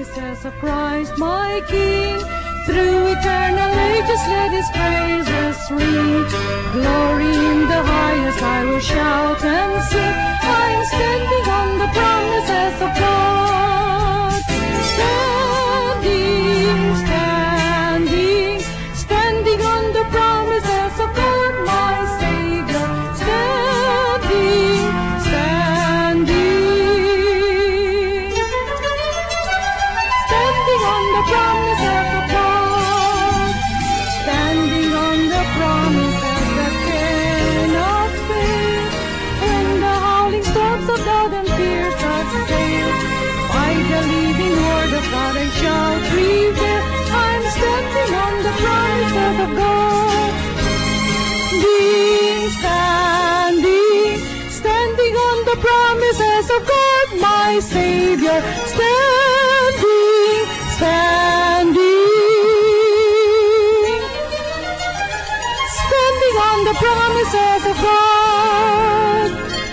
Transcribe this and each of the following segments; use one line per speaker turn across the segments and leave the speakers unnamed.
promises of Christ my King. Through eternal ages let His praises ring. Glory in the highest I will shout and sing. I'm standing on the promises of God. Standing, standing, standing on the promises of God my Savior. Standing, standing, standing on the promises of God. Standing on the promises that cannot fail. When the howling storms of doubt and fear assail, by the living word of God I shall prevail. I'm standing on the promises of God. Standing, standing on the promises of God my Savior. Standing, standing, standing on the promises of God.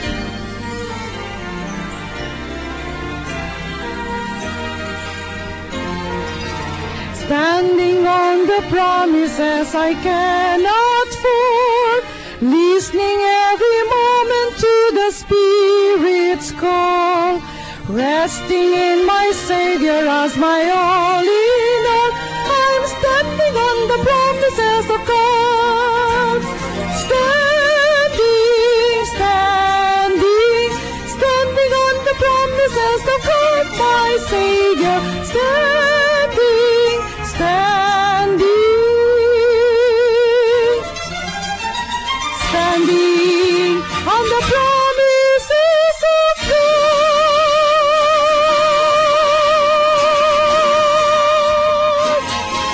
Standing on the promises I cannot fall, listening every moment to the Spirit's call, resting in my Savior as my all in all. I'm standing on the promises of God. Standing, standing, standing on the promises of God, my Savior. Standing, standing, standing on the promises of God.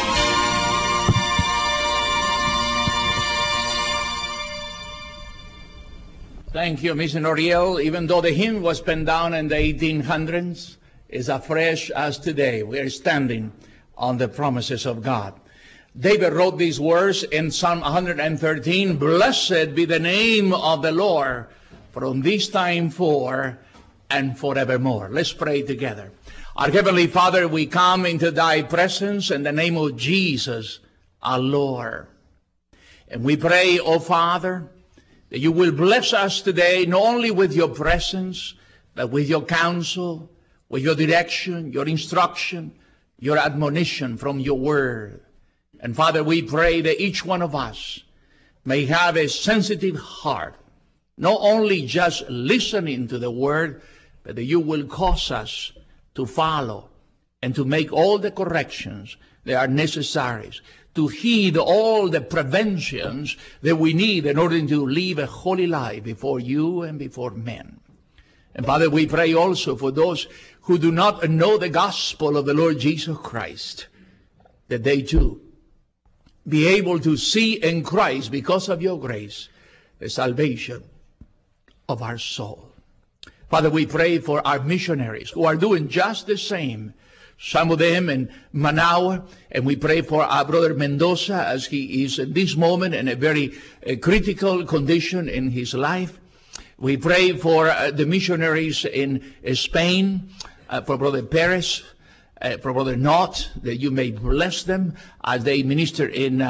Thank you, Ms. Noriel. Even though the hymn was penned down in the 1800s, it's as fresh as today. We are standing on the promises of God. David wrote these words in Psalm 113, "Blessed be the name of the Lord from this time forth and forevermore." Let's pray together. Our Heavenly Father, we come into Thy presence in the name of Jesus, our Lord. And we pray, oh Father, that you will bless us today, not only with your presence, but with your counsel, with your direction, your instruction, your admonition from your word. And Father, we pray that each one of us may have a sensitive heart, not only just listening to the word, but that you will cause us to follow and to make all the corrections that are necessary, to heed all the preventions that we need in order to live a holy life before you and before men. And Father, we pray also for those who do not know the gospel of the Lord Jesus Christ, that they too be able to see in Christ, because of your grace, the salvation of our soul. Father, we pray for our missionaries who are doing just the same, some of them in Manaus, and we pray for our brother Mendoza as he is at this moment in a very critical condition in his life. We pray for the missionaries in Spain, for Brother Perez, for Brother Knott, that you may bless them as they minister in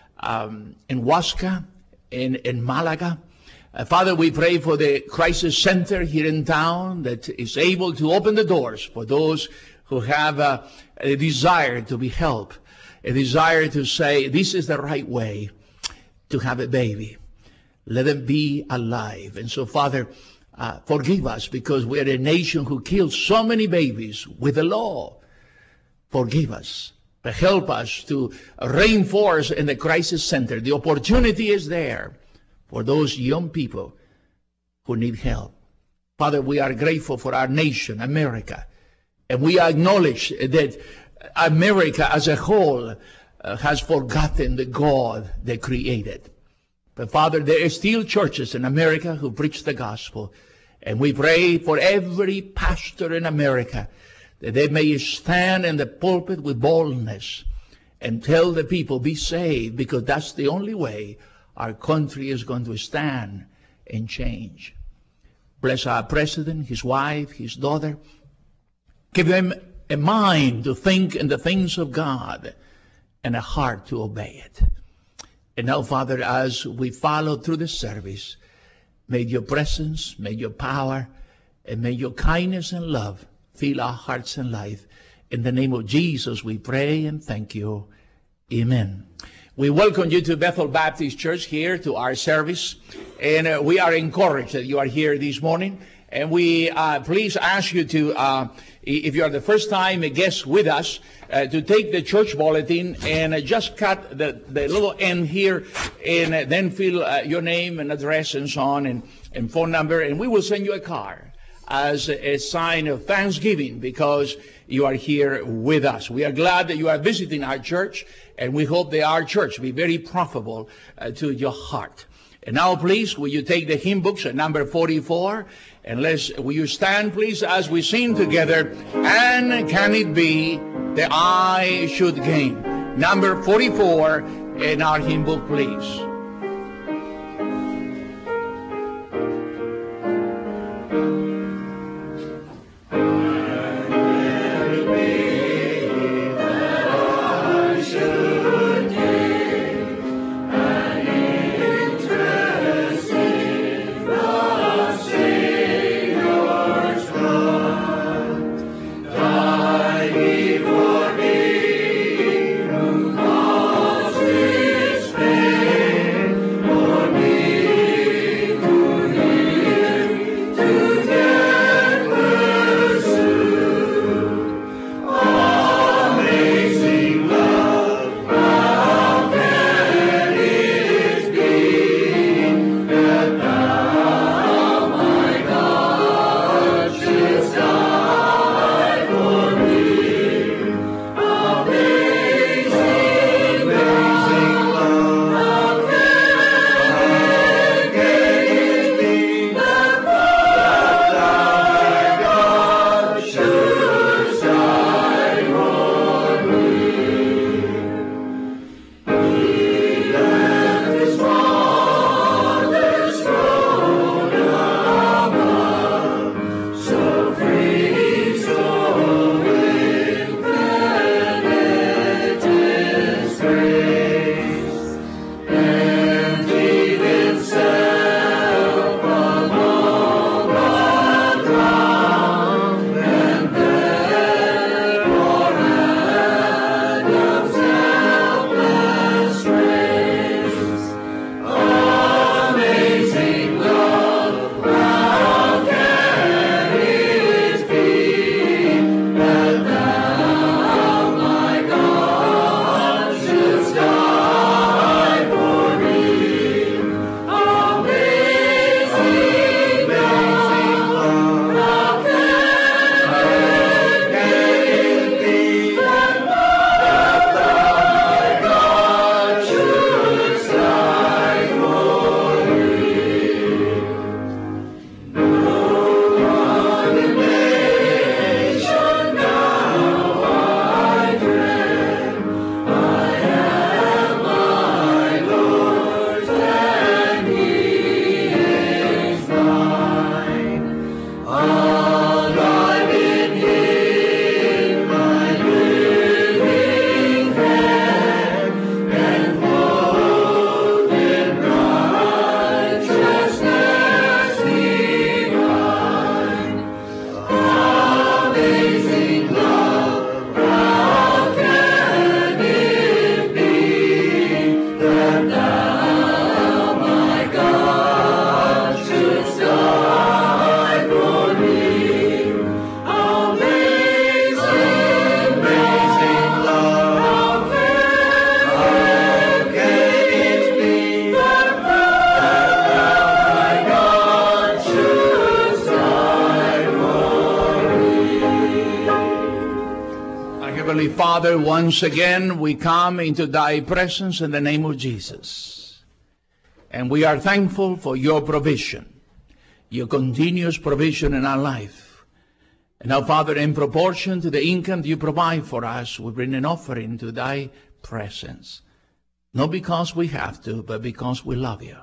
Huasca, in Malaga. Father, we pray for the crisis center here in town that is able to open the doors for those who have a desire to be helped, a desire to say, this is the right way to have a baby. Let them be alive. And so, Father, forgive us because we are a nation who kills so many babies with the law. Forgive us, but help us to reinforce in the crisis center. The opportunity is there for those young people who need help. Father, we are grateful for our nation, America, and we acknowledge that America as a whole has forgotten the God that created. But Father, there are still churches in America who preach the gospel, and we pray for every pastor in America that they may stand in the pulpit with boldness and tell the people, be saved, because that's the only way our country is going to stand and change. Bless our president, his wife, his daughter. Give them a mind to think in the things of God, and a heart to obey it. And now, Father, as we follow through the service, may your presence, may your power, and may your kindness and love fill our hearts and life. In the name of Jesus, we pray and thank you. Amen. We welcome you to Bethel Baptist Church here to our service. And we are encouraged that you are here this morning. And we please ask you to, if you are the first time a guest with us, to take the church bulletin and just cut the little end here and then fill your name and address and so on and phone number. And we will send you a card as a sign of thanksgiving because you are here with us. We are glad that you are visiting our church, and we hope that our church be very profitable to your heart. And now, please, will you take the hymn books at number 44, and will you stand, please, as we sing together, And Can It Be That I Should Gain? Number 44 in our hymn book, please. Heavenly Father, once again we come into thy presence in the name of Jesus. And we are thankful for your provision, your continuous provision in our life. And now, Father, in proportion to the income you provide for us, we bring an offering to thy presence. Not because we have to, but because we love you.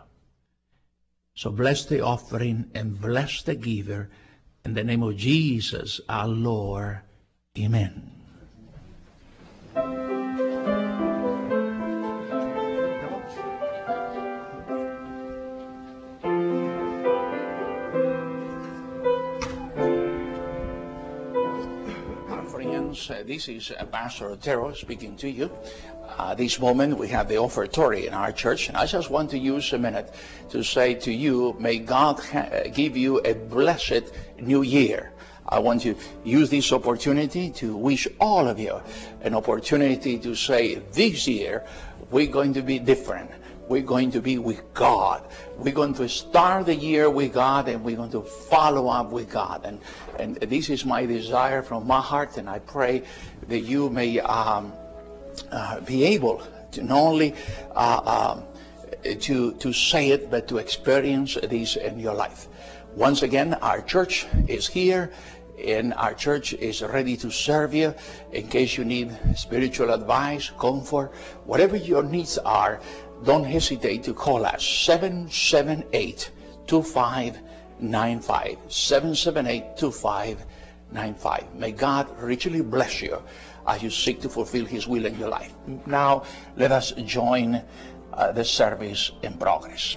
So bless the offering and bless the giver in the name of Jesus, our Lord. Amen. Friends, this is Pastor Otero speaking to you. This moment we have the offertory in our church, and I just want to use a minute to say to you, may God give you a blessed new year. I want to use this opportunity to wish all of you an opportunity to say, this year we're going to be different. We're going to be with God. We're going to start the year with God, and we're going to follow up with God. And this is my desire from my heart, and I pray that you may be able to not only to say it, but to experience this in your life. Once again, our church is here, and our church is ready to serve you in case you need spiritual advice, comfort, whatever your needs are. Don't hesitate to call us, 778-2595, 778-2595. May God richly bless you as you seek to fulfill His will in your life. Now, let us join the service in progress.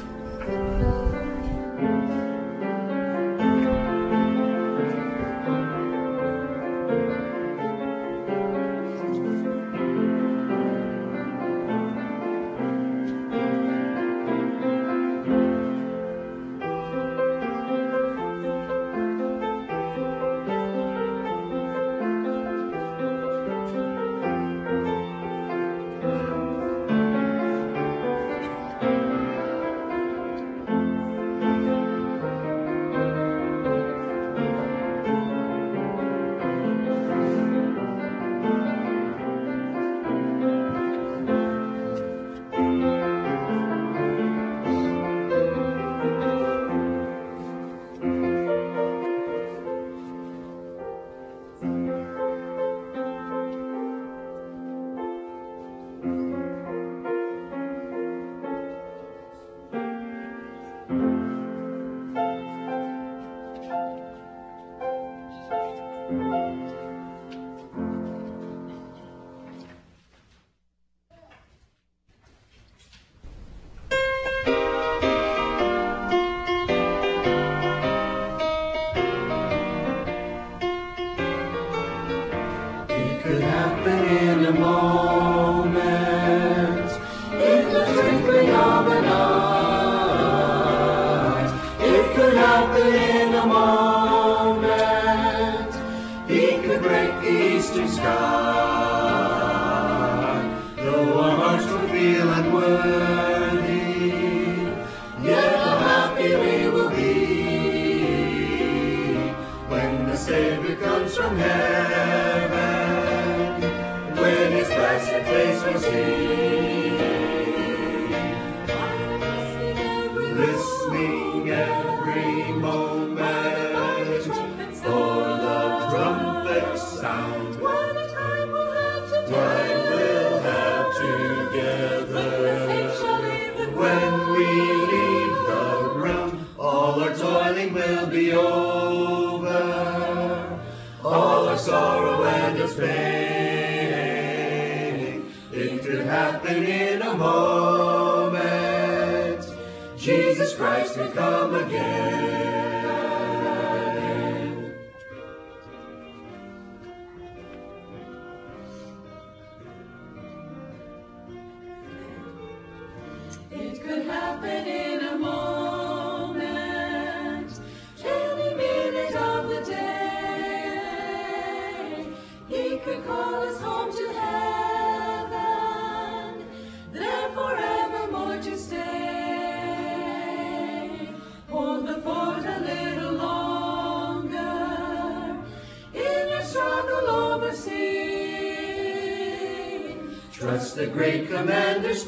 Trust the great commander's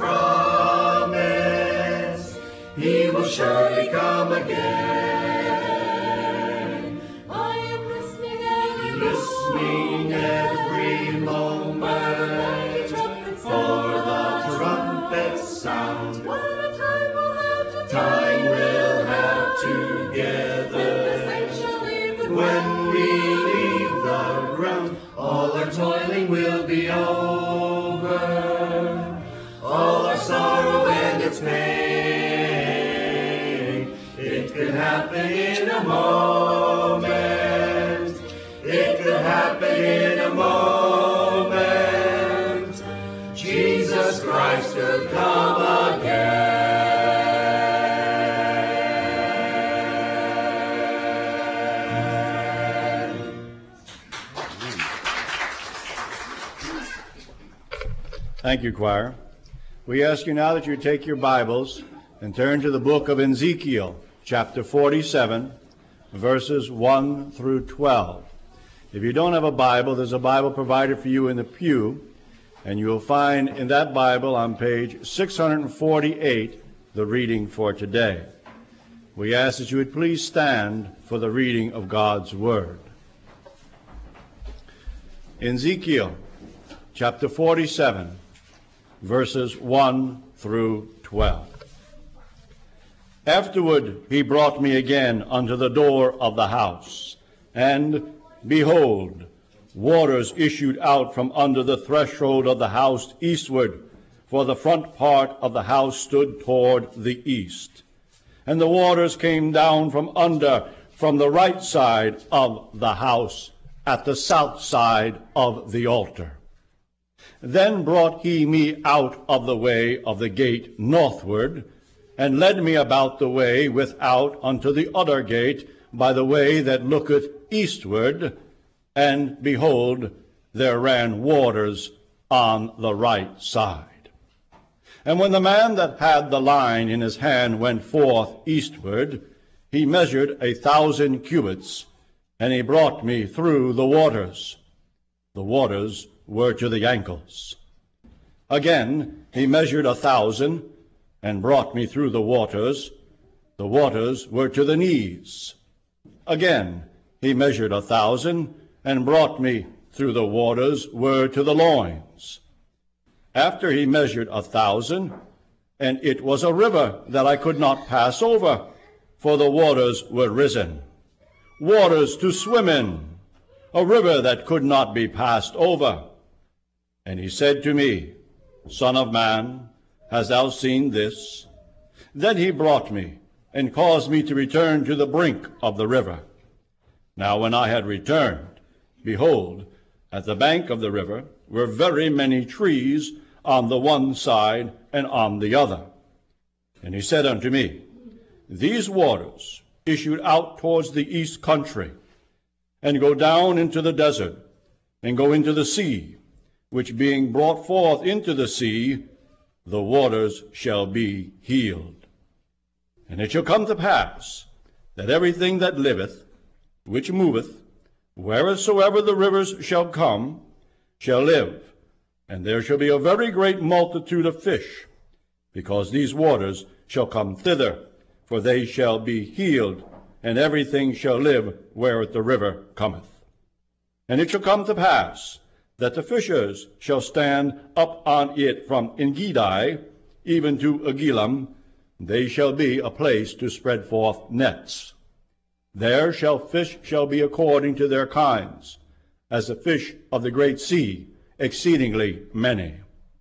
promise, he will surely come again. I am listening every moment for the trumpet sound. Time we'll have together when we leave the ground. It could happen in a moment. It could happen in a moment. Jesus Christ could come again.
Thank you, choir. We ask you now that you take your Bibles and turn to the book of Ezekiel, chapter 47, verses 1 through 12. If you don't have a Bible, there's a Bible provided for you in the pew, and you will find in that Bible on page 648 the reading for today. We ask that you would please stand for the reading of God's Word. Ezekiel, chapter 47, verses 1 through 12. Afterward he brought me again unto the door of the house, and behold, waters issued out from under the threshold of the house eastward, for the front part of the house stood toward the east. And the waters came down from under, from the right side of the house, at the south side of the altar. Then brought he me out of the way of the gate northward, and led me about the way without unto the other gate, by the way that looketh eastward, and behold, there ran waters on the right side. And when the man that had the line in his hand went forth eastward, he measured 1,000 cubits, and he brought me through the waters. The waters were to the ankles. Again he measured 1,000, and brought me through the waters. The waters were to the knees. Again he measured 1,000, and brought me through the waters were to the loins. After he measured 1,000, and it was a river that I could not pass over, for the waters were risen, waters to swim in, a river that could not be passed over. And he said to me, Son of man, hast thou seen this? Then he brought me, and caused me to return to the brink of the river. Now when I had returned, behold, at the bank of the river were very many trees on the one side and on the other. And he said unto me, These waters issued out towards the east country, and go down into the desert, and go into the sea, which being brought forth into the sea, the waters shall be healed. And it shall come to pass, that everything that liveth, which moveth, wheresoever the rivers shall come, shall live. And there shall be a very great multitude of fish, because these waters shall come thither, for they shall be healed, and everything shall live where the river cometh. And it shall come to pass, that the fishers shall stand up on it from Engedi even to Agilam. They shall be a place to spread forth nets. There shall fish shall be according to their kinds, as the fish of the great sea, exceedingly many.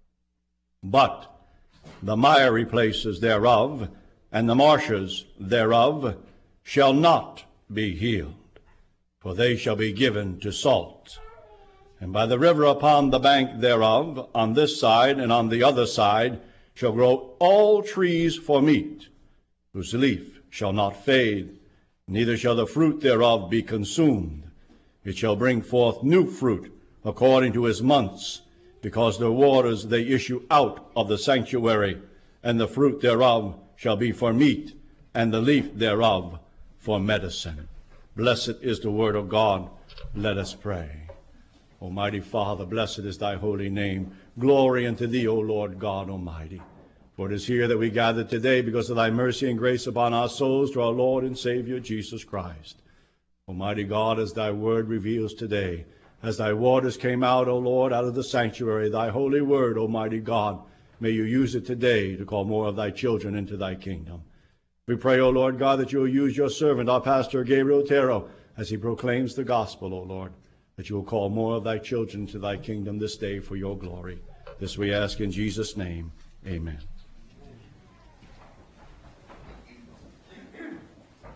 But the miry places thereof, and the marshes thereof, shall not be healed, for they shall be given to salt. And by the river upon the bank thereof, on this side and on the other side, shall grow all trees for meat, whose leaf shall not fade, neither shall the fruit thereof be consumed. It shall bring forth new fruit according to his months, because the waters they issue out of the sanctuary, and the fruit thereof shall be for meat, and the leaf thereof for medicine. Blessed is the word of God. Let us pray. Almighty Father, blessed is thy holy name. Glory unto thee, O Lord God Almighty. For it is here that we gather today because of thy mercy and grace upon our souls through our Lord and Savior Jesus Christ. Almighty God, as thy word reveals today, as thy waters came out, O Lord, out of the sanctuary, thy holy word, Almighty God, may you use it today to call more of thy children into thy kingdom. We pray, O Lord God, that you will use your servant, our pastor Gabriel Otero, as he proclaims the gospel, O Lord, that you will call more of thy children to thy kingdom this day for your glory. This we ask in Jesus' name. Amen.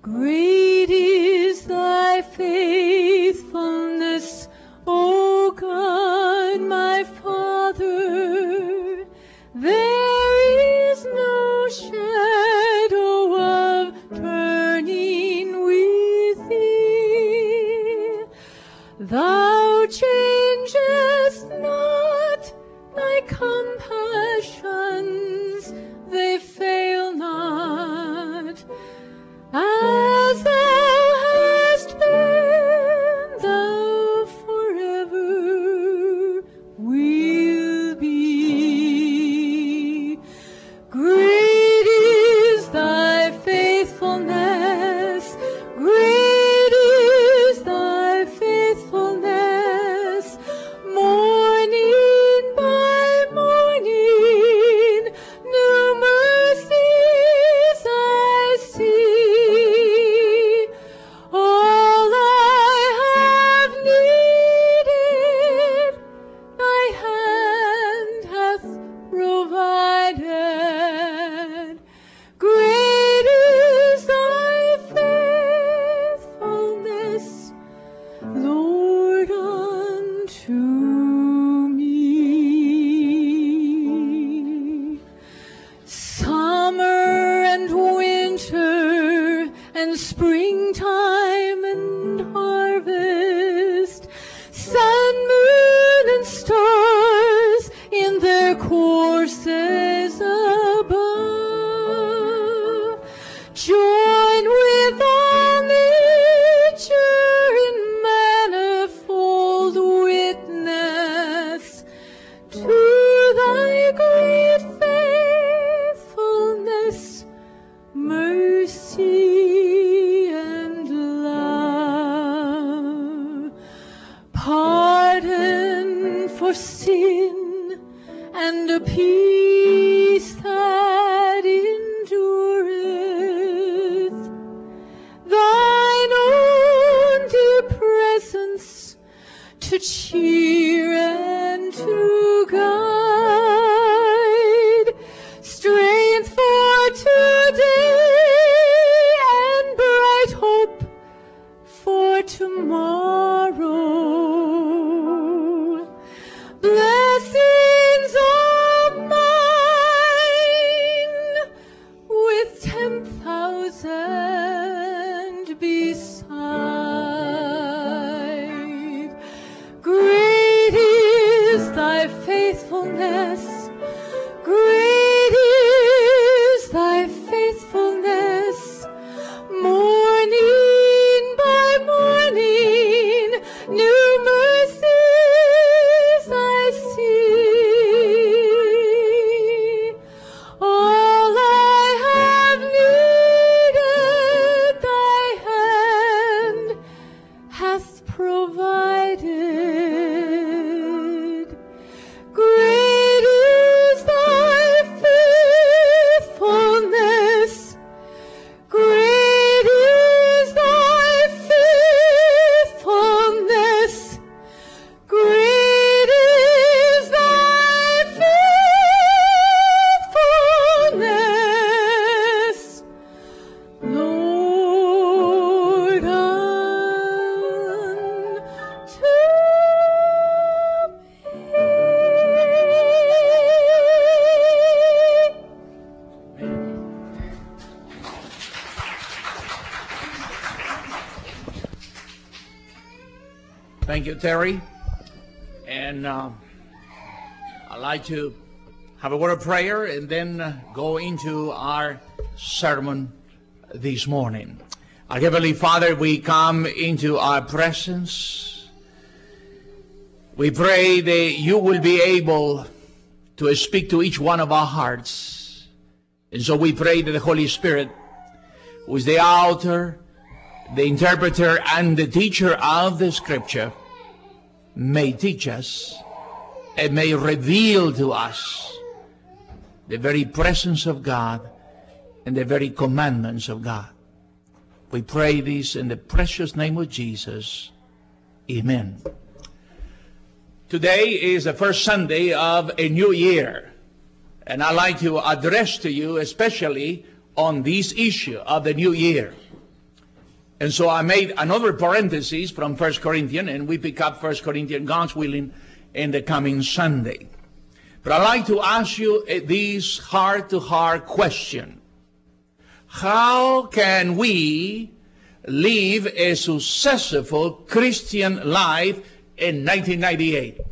Great is thy faithfulness, O God, my Father. There is no shadow of turning with thee. Thou changest not, thy compassions, they fail not. As thou hast been, thou forever will be. Great is thy faithfulness, great is thy faithfulness. Morning by morning, new mercies I see. All I have needed, thy hand hath provided. Great is thy faithfulness, Lord, unto me. Summer and winter and springtime and harvest, sun, moon, and stars in their courses above, join with all nature in manifold witness to thy great faithfulness, mercy, and love. Pardon for sin and a peace that endureth. Thine own dear presence to cheer and to guide. Strength for today and bright hope for tomorrow. Blessings of mine with 10,000 beside. Great is thy faithfulness, great is thy faithfulness. Morning by morning, new mercies I see. All I have needed, thy hand hath provided. Great is thy faithfulness, great is thy faithfulness, great is thy faithfulness, Lord, unto
Thank you, Terry. And I'd like to have a word of prayer and then go into our sermon this morning. Our Heavenly Father, we come into our presence. We pray that you will be able to speak to each one of our hearts. And so we pray that the Holy Spirit, who is the author, the interpreter, and the teacher of the Scripture, may teach us and may reveal to us the very presence of God and the very commandments of God. We pray this in the precious name of Jesus. Amen. Today is the first Sunday of a new year, and I'd like to address to you especially on this issue of the new year. And so I made another parenthesis from 1 Corinthians, and we pick up 1 Corinthians, God's willing, in the coming Sunday. But I'd like to ask you this heart-to-heart question. How can we live a successful Christian life in 1998?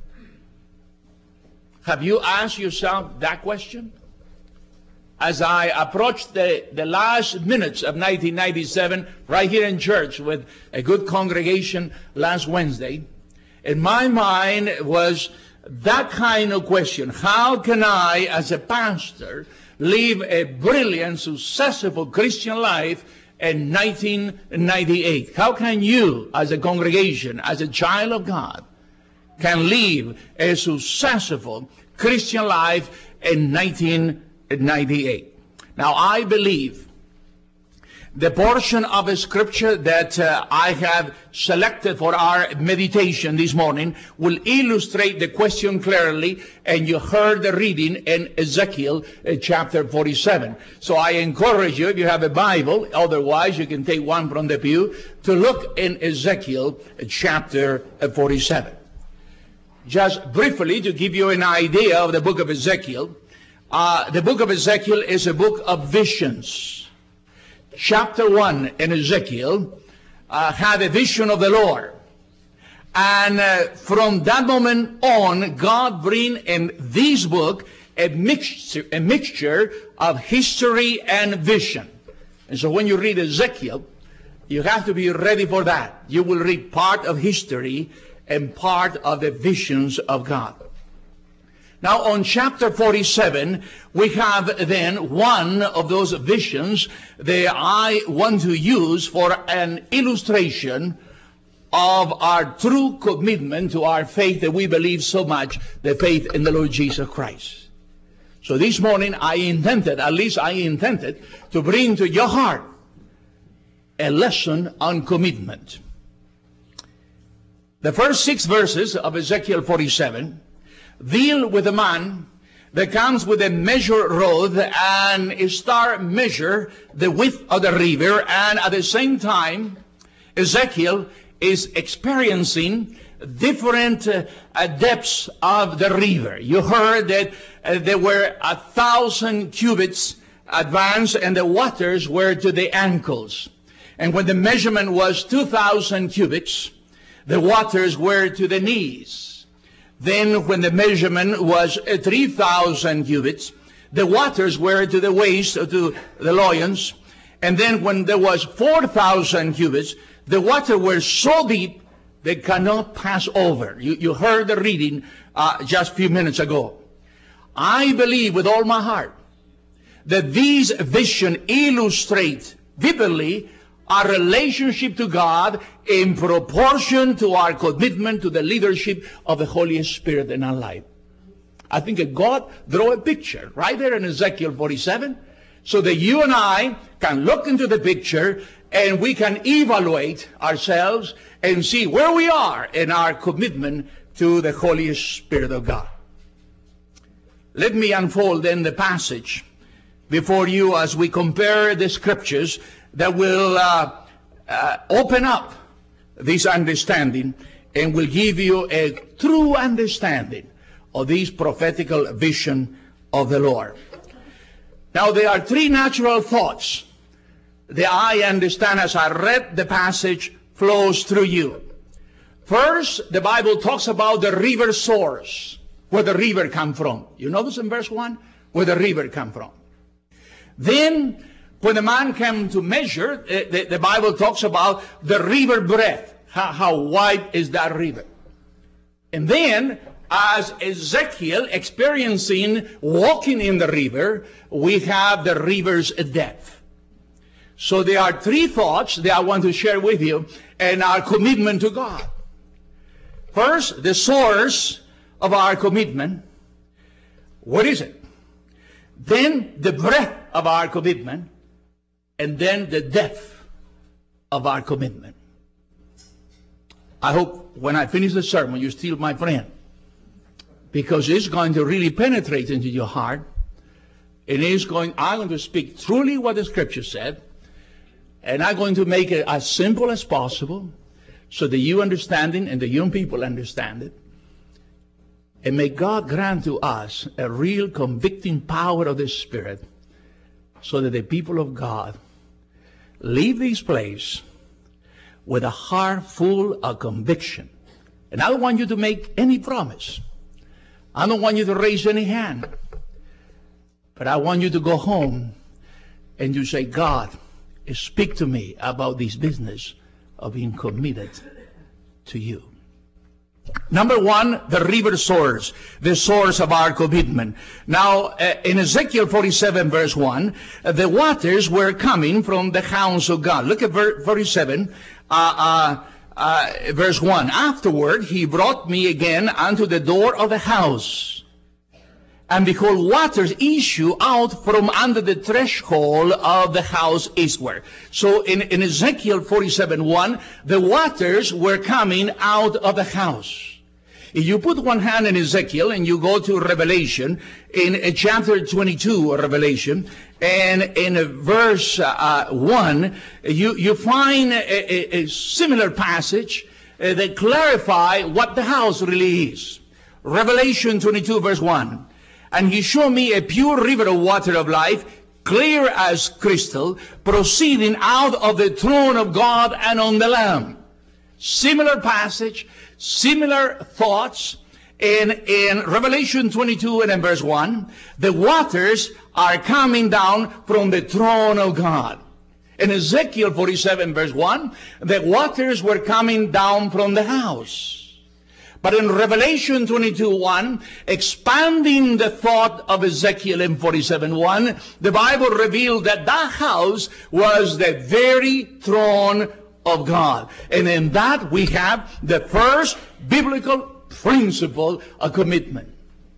Have you asked yourself that question? As I approached the last minutes of 1997, right here in church with a good congregation last Wednesday, in my mind was that kind of question. How can I, as a pastor, live a brilliant, successful Christian life in 1998? How can you, as a congregation, as a child of God, can live a successful Christian life in 1998? Now, I believe the portion of the scripture that I have selected for our meditation this morning will illustrate the question clearly, and you heard the reading in Ezekiel chapter 47. So I encourage you, if you have a Bible, otherwise you can take one from the pew, to look in Ezekiel chapter 47. Just briefly, to give you an idea of the book of Ezekiel, the book of Ezekiel is a book of visions. Chapter 1 in Ezekiel had a vision of the Lord. And from that moment on, God bring in this book a mixture of history and vision. And so when you read Ezekiel, you have to be ready for that. You will read part of history and part of the visions of God. Now on chapter 47, we have then one of those visions that I want to use for an illustration of our true commitment to our faith that we believe so much, the faith in the Lord Jesus Christ. So this morning I intended to bring to your heart a lesson on commitment. The first 6 verses of Ezekiel 47 deal with a man that comes with a measure rod and start measure the width of the river, and at the same time Ezekiel is experiencing different depths of the river. You heard that there were 1,000 cubits advanced and the waters were to the ankles. And when the measurement was 2,000 cubits, the waters were to the knees. Then when the measurement was 3,000 cubits, the waters were to the waist, to the loins. And then when there was 4,000 cubits, the water were so deep they cannot pass over. You heard the reading just a few minutes ago. I believe with all my heart that these visions illustrate vividly our relationship to God in proportion to our commitment to the leadership of the Holy Spirit in our life. I think that God drew a picture right there in Ezekiel 47 so that you and I can look into the picture and we can evaluate ourselves and see where we are in our commitment to the Holy Spirit of God. Let me unfold then the passage before you as we compare the scriptures that will open up this understanding and will give you a true understanding of this prophetical vision of the Lord. Now there are 3 natural thoughts that I understand as I read the passage flows through you. First, the Bible talks about the river source, where the river come from. You notice in verse 1, where the river come from. Then, when the man came to measure, the Bible talks about the river breadth. How wide is that river? And then, as Ezekiel experiencing walking in the river, we have the river's depth. So there are 3 thoughts that I want to share with you and our commitment to God. First, the source of our commitment. What is it? Then the breadth of our commitment. And then the depth of our commitment. I hope when I finish the sermon, you're still my friend. Because it's going to really penetrate into your heart. And I'm going to speak truly what the scripture said. And I'm going to make it as simple as possible so that you understand it and the young people understand it. And may God grant to us a real convicting power of the Spirit so that the people of God leave this place with a heart full of conviction. And I don't want you to make any promise. I don't want you to raise any hand. But I want you to go home and you say, God, speak to me about this business of being committed to you. Number one, the river source, the source of our commitment. Now, in Ezekiel 47, verse 1, the waters were coming from the house of God. Look at verse 47, verse 1. Afterward, he brought me again unto the door of the house. And behold, waters issue out from under the threshold of the house eastward. So in Ezekiel 47:1, the waters were coming out of the house. If you put one hand in Ezekiel and you go to Revelation, in chapter 22 of Revelation, and in verse 1, you find a similar passage that clarify what the house really is. Revelation 22, verse 1. And he showed me a pure river of water of life, clear as crystal, proceeding out of the throne of God and on the Lamb. Similar passage, similar thoughts. In Revelation 22 and in verse 1, the waters are coming down from the throne of God. In Ezekiel 47 verse 1, the waters were coming down from the house. But in Revelation 22:1, expanding the thought of Ezekiel in 47:1, the Bible revealed that that house was the very throne of God. And in that we have the first biblical principle of commitment.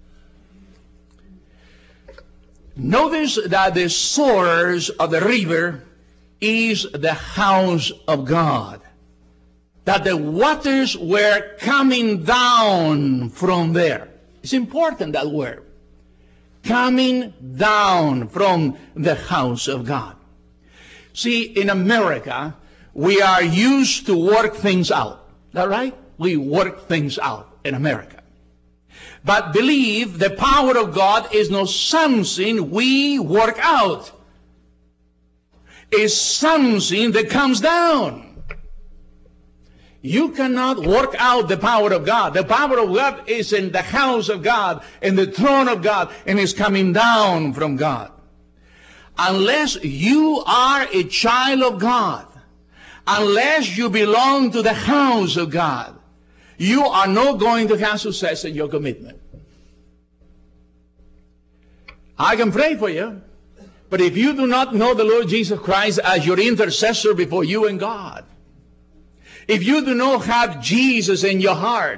Notice that the source of the river is the house of God. That the waters were coming down from there. It's important, that word. Coming down from the house of God. See, in America, we are used to work things out. Is that right? We work things out in America. But believe the power of God is not something we work out. It's something that comes down. You cannot work out the power of God. The power of God is in the house of God, in the throne of God, and is coming down from God. Unless you are a child of God, unless you belong to the house of God, you are not going to have success in your commitment. I can pray for you, but if you do not know the Lord Jesus Christ as your intercessor before you and God, if you do not have Jesus in your heart,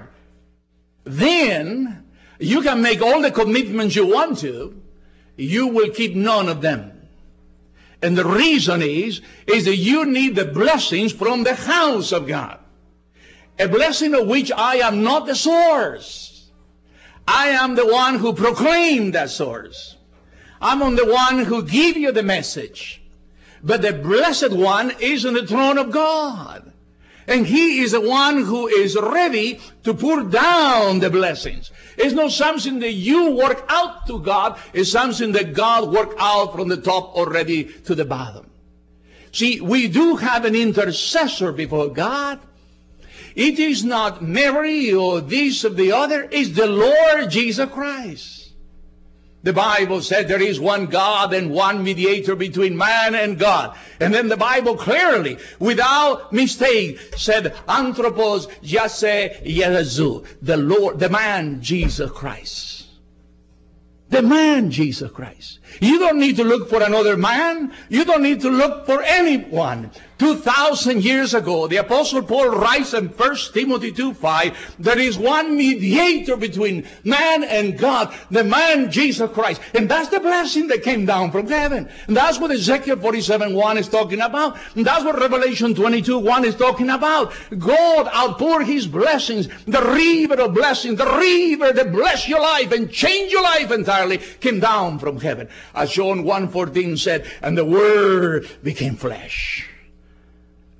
then you can make all the commitments you want to. You will keep none of them. And the reason is that you need the blessings from the house of God. A blessing of which I am not the source. I am the one who proclaimed that source. I'm the one who give you the message. But the blessed one is on the throne of God. And He is the one who is ready to pour down the blessings. It's not something that you work out to God. It's something that God worked out from the top already to the bottom. See, we do have an intercessor before God. It is not Mary or this or the other. It's the Lord Jesus Christ. The Bible said there is one God and one mediator between man and God. And then the Bible clearly, without mistake, said, Anthropos Yase Yezu, the Lord, the man Jesus Christ. The man Jesus Christ. You don't need to look for another man. You don't need to look for anyone. 2,000 years ago, the Apostle Paul writes in 1 Timothy 2:5, there is one mediator between man and God, the man Jesus Christ. And that's the blessing that came down from heaven. And that's what Ezekiel 47:1 is talking about. And that's what Revelation 22:1 is talking about. God outpour His blessings, the river of blessings, the river that bless your life and change your life entirely, came down from heaven. As John 1:14 said, and the Word became flesh.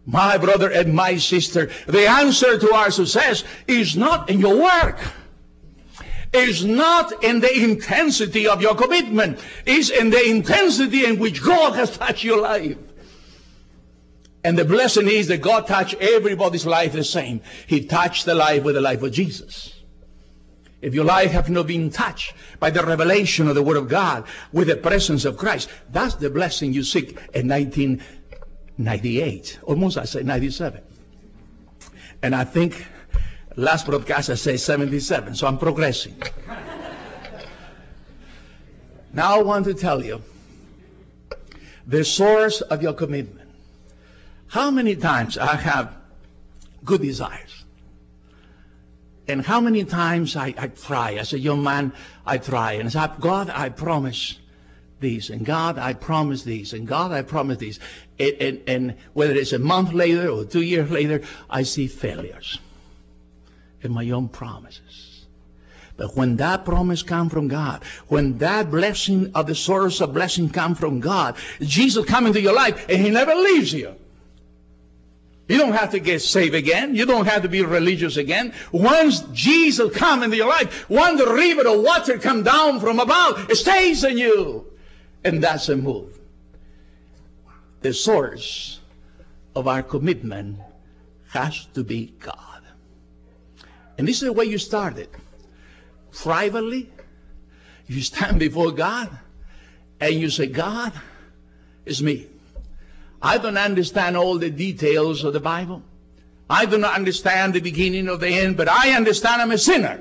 My brother and my sister, the answer to our success is not in your work. Is not in the intensity of your commitment. Is in the intensity in which God has touched your life. And the blessing is that God touched everybody's life the same. He touched the life with the life of Jesus. If your life have not been touched by the revelation of the Word of God, with the presence of Christ, that's the blessing you seek in 1998. Almost I say 97. And I think last broadcast I say 77, so I'm progressing. Now I want to tell you the source of your commitment. How many times I have good desires? And how many times I try. As a young man, I try. And I say, God, I promise these. And God, I promise these. And God, I promise these. And whether it's a month later or 2 years later, I see failures in my own promises. But when that promise comes from God, when that blessing of the source of blessing comes from God, Jesus comes into your life and He never leaves you. You don't have to get saved again. You don't have to be religious again. Once Jesus comes into your life, once the river of water comes down from above, it stays in you. And that's a move. The source of our commitment has to be God. And this is the way you start it. Privately, you stand before God and you say, God, it's me. I don't understand all the details of the Bible. I do not understand the beginning of the end, but I understand I'm a sinner.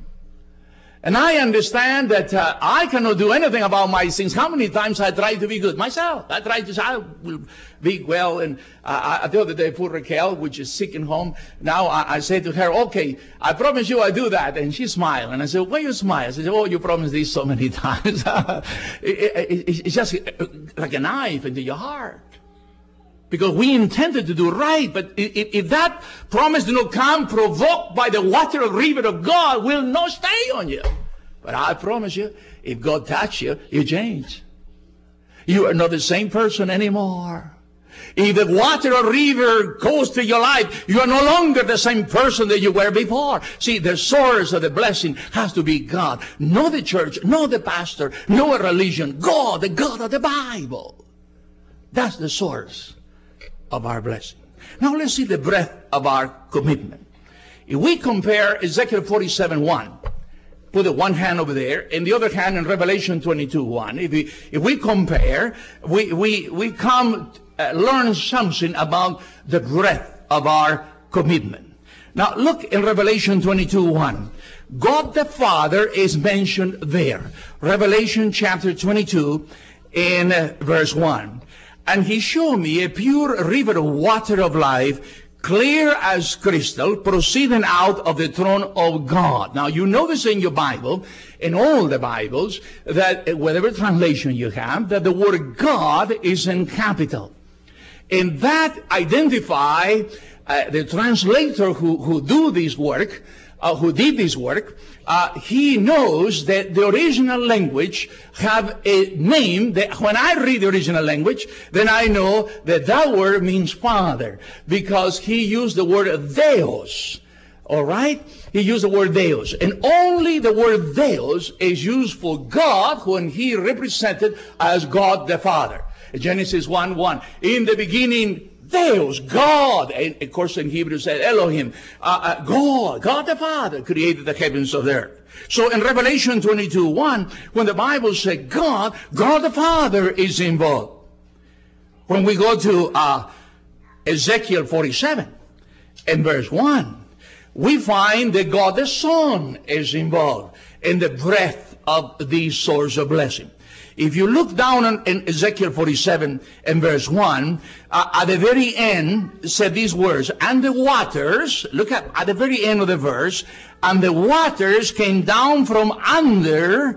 And I understand that I cannot do anything about my sins. How many times I try to be good myself? I try to say, I will be well. And the other day, poor Raquel, which is sick in home, now I said to her, okay, I promise you I do that. And she smiled. And I said, why you smile? She said, oh, you promised this so many times. It's just like a knife into your heart. Because we intended to do right, but if that promise did not come provoked by the water of river of God, will not stay on you. But I promise you, if God touch you, you change. You are not the same person anymore. If the water of river goes to your life, you are no longer the same person that you were before. See, the source of the blessing has to be God. Not the church, not the pastor, not a religion. God, the God of the Bible. That's the source of our blessing. Now let's see the breadth of our commitment. If we compare Ezekiel 47:1, put the one hand over there, and the other hand in Revelation 22:1. If we compare, we come learn something about the breadth of our commitment. Now look in Revelation 22:1. God the Father is mentioned there. Revelation chapter 22 in verse 1. And He showed me a pure river of water of life, clear as crystal, proceeding out of the throne of God. Now you notice in your Bible, in all the Bibles, that whatever translation you have, that the word God is in capital. And that identify the translator who did this work, he knows that the original language have a name that when I read the original language, then I know that that word means Father, because he used the word Deus. All right? He used the word Deus. And only the word Deus is used for God when He represented as God the Father. Genesis 1:1. In the beginning, Deus, God, and of course in Hebrew said Elohim, God the Father created the heavens of the earth. So in Revelation 22:1, when the Bible said God the Father is involved. When we go to Ezekiel 47 and verse 1, we find that God the Son is involved in the breadth of the source of blessing. If you look down in Ezekiel 47 and verse 1, at the very end, it said these words, and the waters, look at the very end of the verse, and the waters came down from under,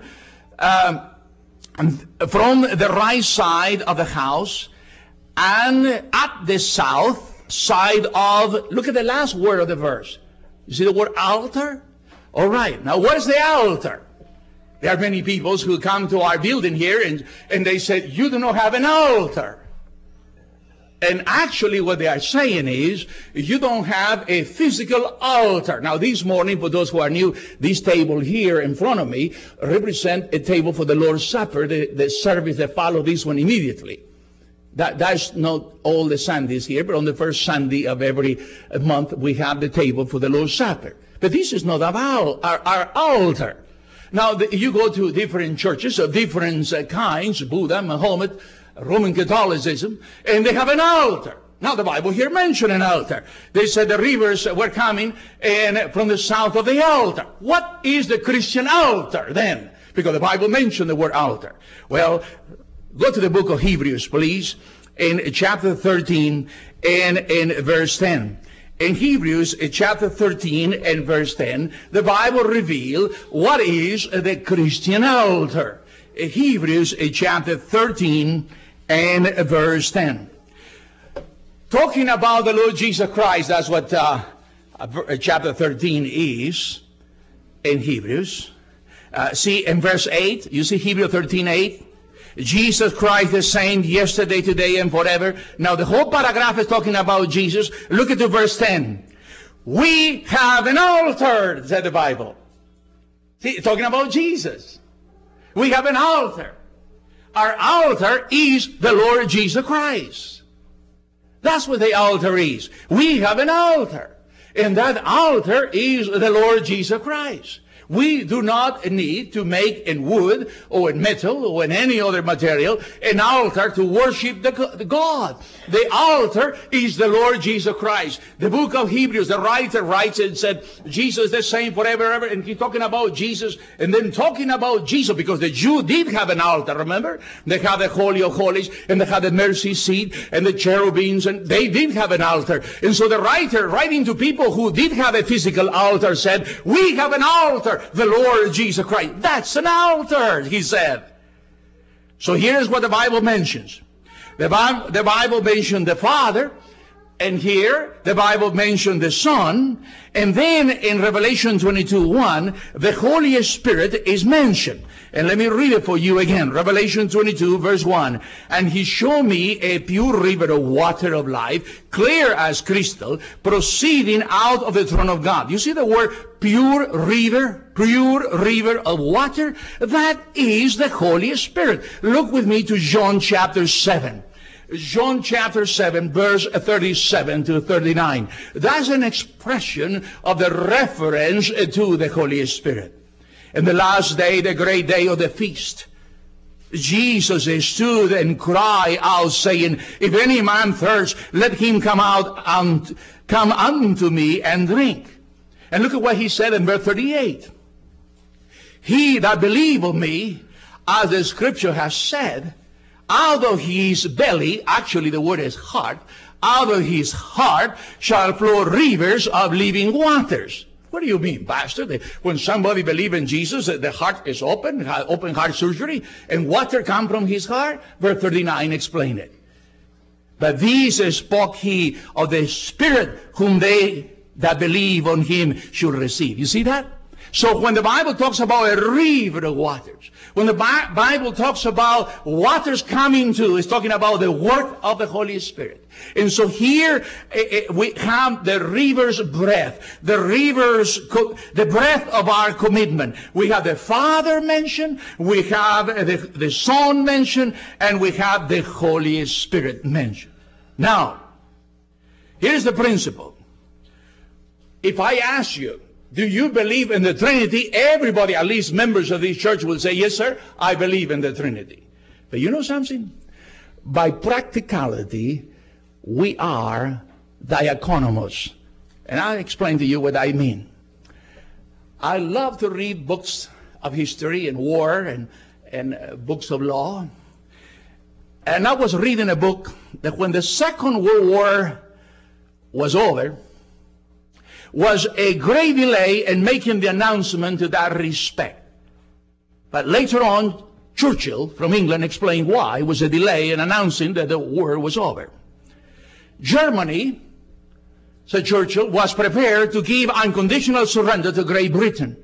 from the right side of the house, and at the south side of, look at the last word of the verse. You see the word altar? All right. Now, what is the altar? There are many people who come to our building here and they said, you do not have an altar. And actually what they are saying is, you don't have a physical altar. Now this morning, for those who are new, this table here in front of me represent a table for the Lord's Supper, the service that follows this one immediately. That's not all the Sundays here, but on the first Sunday of every month, we have the table for the Lord's Supper. But this is not our altar. Now, you go to different churches of different kinds, Buddha, Muhammad, Roman Catholicism, and they have an altar. Now, the Bible here mentioned an altar. They said the rivers were coming and from the south of the altar. What is the Christian altar then? Because the Bible mentioned the word altar. Well, go to the book of Hebrews, please, in chapter 13 and in verse 10. In Hebrews chapter 13 and verse 10, the Bible reveals what is the Christian altar. Hebrews chapter 13 and verse 10. Talking about the Lord Jesus Christ, that's what chapter 13 is in Hebrews. See in verse 8, you see Hebrews 13:8. Jesus Christ the same yesterday, today, and forever. Now the whole paragraph is talking about Jesus. Look at the verse 10. We have an altar, said the Bible. See, talking about Jesus. We have an altar. Our altar is the Lord Jesus Christ. That's what the altar is. We have an altar. And that altar is the Lord Jesus Christ. We do not need to make in wood or in metal or in any other material an altar to worship the God. The altar is the Lord Jesus Christ. The book of Hebrews, the writer writes and said, Jesus the same forever, ever. And he's talking about Jesus and then talking about Jesus because the Jew did have an altar, remember? They had the Holy of Holies and they had the mercy seat and the cherubims and they did have an altar. And so the writer writing to people who did have a physical altar said, we have an altar. The Lord Jesus Christ. That's an altar, he said. So here's what the Bible mentions. The Bible mentioned the Father, and here the Bible mentioned the Son, and then in Revelation 22:1, the Holy Spirit is mentioned. And let me read it for you again. Revelation 22, verse 1. And he showed me a pure river of water of life, clear as crystal, proceeding out of the throne of God. You see the word pure river of water? That is the Holy Spirit. Look with me to John chapter 7. John chapter 7, verse 37 to 39. That's an expression of the reference to the Holy Spirit. In the last day, the great day of the feast, Jesus stood and cried out, saying, if any man thirst, let him come unto me and drink. And look at what he said in verse 38. He that believe on me, as the scripture has said, out of his belly, actually the word is heart, out of his heart shall flow rivers of living waters. What do you mean, Pastor? When somebody believes in Jesus, the heart is open heart surgery, and water comes from his heart? Verse 39 explain it. But these spoke he of the Spirit whom they that believe on him should receive. You see that? So when the Bible talks about a river of waters, when the Bible talks about waters coming to, it's talking about the work of the Holy Spirit. And so here we have the river's breath, the breath of our commitment. We have the Father mentioned, we have the Son mentioned, and we have the Holy Spirit mentioned. Now, here's the principle. If I ask you, do you believe in the Trinity? Everybody, at least members of this church, will say, yes, sir, I believe in the Trinity. But you know something? By practicality, we are diaconomos. And I'll explain to you what I mean. I love to read books of history and war and books of law. And I was reading a book that when the Second World War was over, was a great delay in making the announcement to that respect. But later on, Churchill from England explained why it was a delay in announcing that the war was over. Germany, said Churchill, was prepared to give unconditional surrender to Great Britain.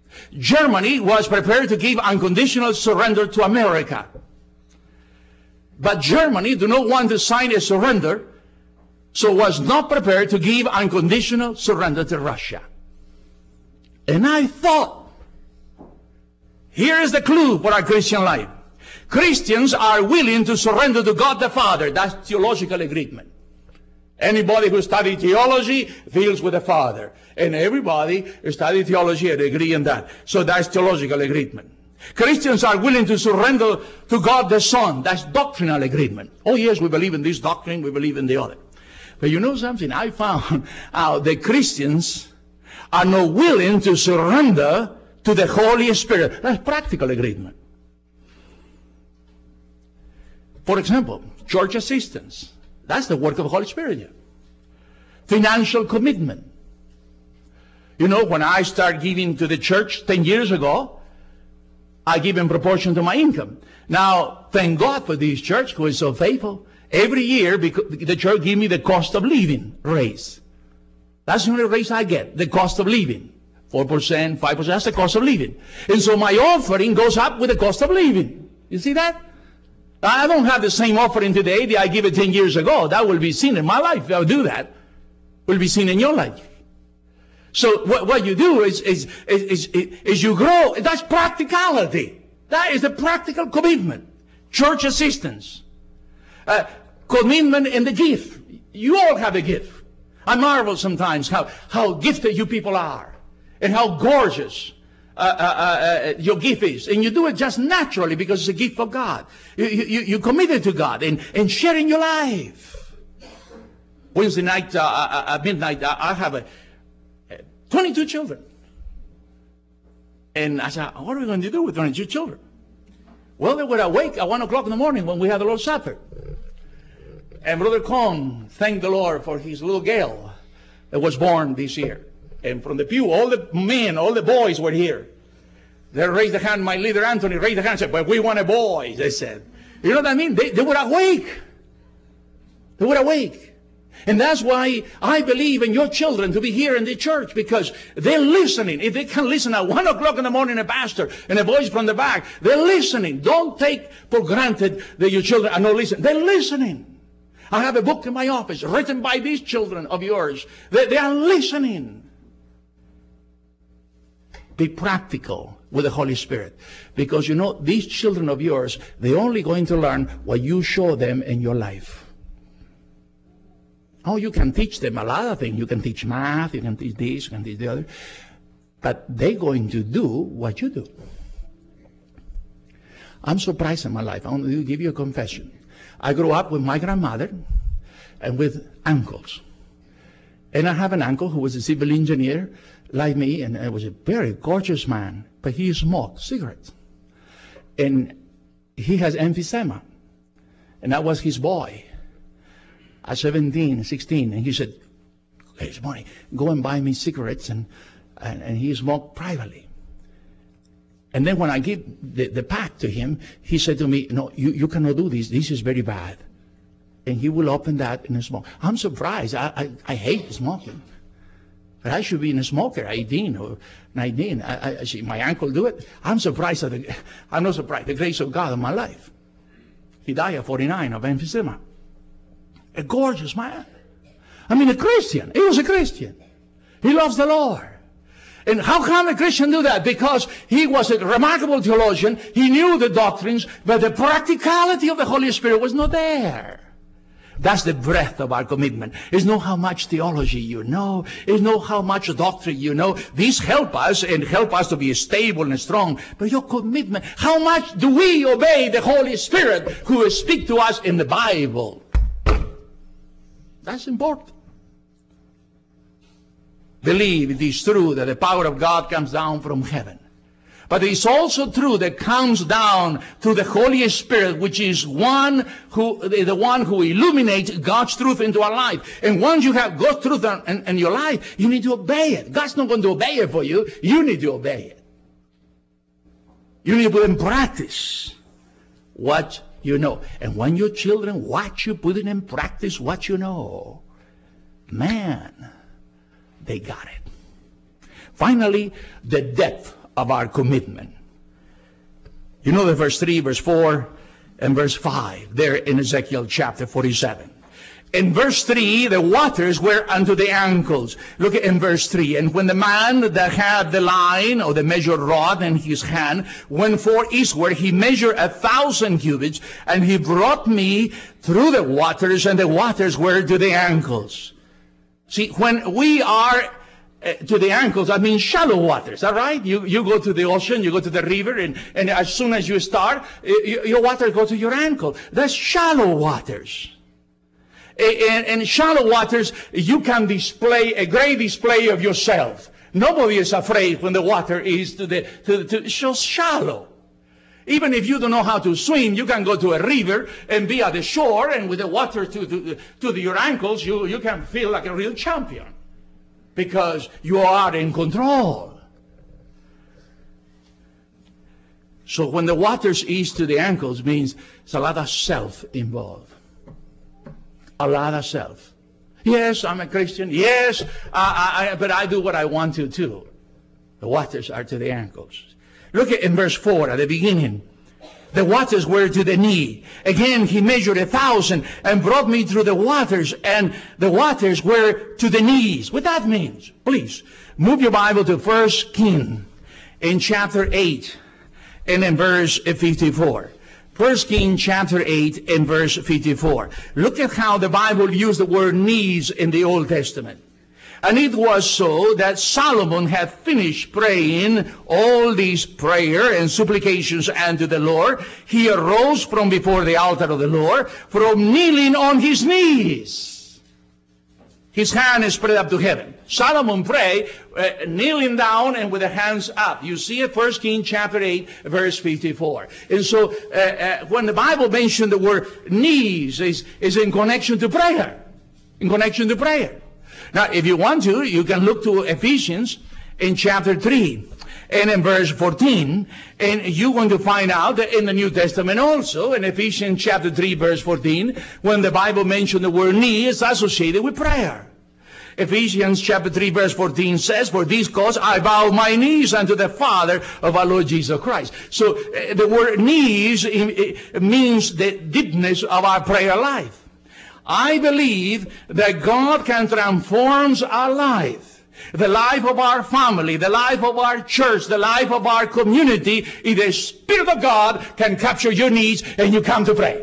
Germany was prepared to give unconditional surrender to America. But Germany do not want to sign a surrender, so was not prepared to give unconditional surrender to Russia. And I thought, here is the clue for our Christian life. Christians are willing to surrender to God the Father. That's theological agreement. Anybody who studies theology deals with the Father. And everybody who studies theology and agree on that. So that's theological agreement. Christians are willing to surrender to God the Son. That's doctrinal agreement. Oh yes, we believe in this doctrine, we believe in the other. But you know something? I found out that Christians are not willing to surrender to the Holy Spirit. That's practical agreement. For example, church assistance. That's the work of the Holy Spirit here. Financial commitment. You know, when I started giving to the church 10 years ago, I give in proportion to my income. Now, thank God for this church who is so faithful. Every year, the church give me the cost of living raise. That's the only raise I get, the cost of living. 4%, 5%, that's the cost of living. And so my offering goes up with the cost of living. You see that? I don't have the same offering today that I gave it 10 years ago. That will be seen in my life. If I do that, will be seen in your life. So what you do is you grow. That's practicality. That is the practical commitment. Church assistance. Commitment in the gift. You all have a gift. I marvel sometimes how gifted you people are. And how gorgeous your gift is. And you do it just naturally because it's a gift of God. You committed to God and sharing your life. Wednesday night, at midnight, I have 22 children. And I said, what are we going to do with 22 children? Well, they were awake at 1 o'clock in the morning when we had the Lord's Supper. And Brother Cohn thanked the Lord for his little girl that was born this year. And from the pew, all the men, all the boys were here. They raised their hand. My leader, Anthony, raised their hand and said, but we want a boy, they said. You know what I mean? They were awake. They were awake. And that's why I believe in your children to be here in the church, because they're listening. If they can listen at 1 o'clock in the morning, a pastor and a voice from the back, they're listening. Don't take for granted that your children are not listening. They're listening. I have a book in my office written by these children of yours. They are listening. Be practical with the Holy Spirit. Because you know, these children of yours, they're only going to learn what you show them in your life. Oh, you can teach them a lot of things. You can teach math, you can teach this, you can teach the other. But they're going to do what you do. I'm surprised in my life. I want to give you a confession. I grew up with my grandmother and with uncles. And I have an uncle who was a civil engineer like me, and he was a very gorgeous man, but he smoked cigarettes. And he has emphysema. And that was his boy. At 17, 16, and he said, hey, Money, go and buy me cigarettes, and he smoked privately. And then when I give the pack to him, he said to me, no, you cannot do this. This is very bad. And he will open that and smoke. I'm surprised. I hate smoking. But I should be a smoker, 18 or 19. I see my uncle do it. I'm surprised. I'm not surprised. The grace of God in my life. He died at 49 of emphysema. A gorgeous man. I mean, a Christian. He was a Christian. He loves the Lord. And how can a Christian do that? Because he was a remarkable theologian. He knew the doctrines, but the practicality of the Holy Spirit was not there. That's the breadth of our commitment. It's not how much theology you know. It's not how much doctrine you know. These help us and help us to be stable and strong. But your commitment, how much do we obey the Holy Spirit who will speak to us in the Bible? That's important. Believe it is true that the power of God comes down from heaven. But it is also true that comes down through the Holy Spirit, which is the one who illuminates God's truth into our life. And once you have God's truth in your life, you need to obey it. God's not going to obey it for you. You need to obey it. You need to put in practice what you know. And when your children watch you putting in practice what you know, man, they got it. Finally, the depth of our commitment. You know the verse 3, verse 4, and verse 5, there in Ezekiel chapter 47. In verse 3, the waters were unto the ankles. Look at in verse 3. And when the man that had the line or the measured rod in his hand went forth eastward, he measured 1,000 cubits, and he brought me through the waters, and the waters were to the ankles. See, when we are to the ankles, I mean shallow waters, all right? You go to the ocean, you go to the river, and as soon as you start, your water goes to your ankle. That's shallow waters. In shallow waters, you can display a great display of yourself. Nobody is afraid when the water is so shallow. Even if you don't know how to swim, you can go to a river and be at the shore, and with the water to your ankles, you can feel like a real champion because you are in control. So when the waters is to the ankles, means there's a lot of self involved. A lot of self. Yes, I'm a Christian. Yes, but I do what I want to too. The waters are to the ankles. Look at in verse 4 at the beginning. The waters were to the knee. Again, he measured 1,000 and brought me through the waters, and the waters were to the knees. What that means? Please, move your Bible to 1 Kings in chapter 8 and in verse 54. 1 Kings chapter 8 and verse 54. Look at how the Bible used the word knees in the Old Testament. And it was so that Solomon had finished praying all these prayer and supplications unto the Lord. He arose from before the altar of the Lord, from kneeling on his knees. His hand is spread up to heaven. Solomon prayed, kneeling down and with the hands up. You see it, 1 Kings chapter 8, verse 54. And so, when the Bible mentioned the word knees, is in connection to prayer. In connection to prayer. Now, if you want to, you can look to Ephesians in chapter 3 and in verse 14, and you're going to find out that in the New Testament also, in Ephesians chapter 3, verse 14, when the Bible mentioned the word knee, it's associated with prayer. Ephesians chapter 3, verse 14 says, for this cause I bow my knees unto the Father of our Lord Jesus Christ. So the word knees means the deepness of our prayer life. I believe that God can transform our life, the life of our family, the life of our church, the life of our community, if the Spirit of God can capture your needs and you come to pray.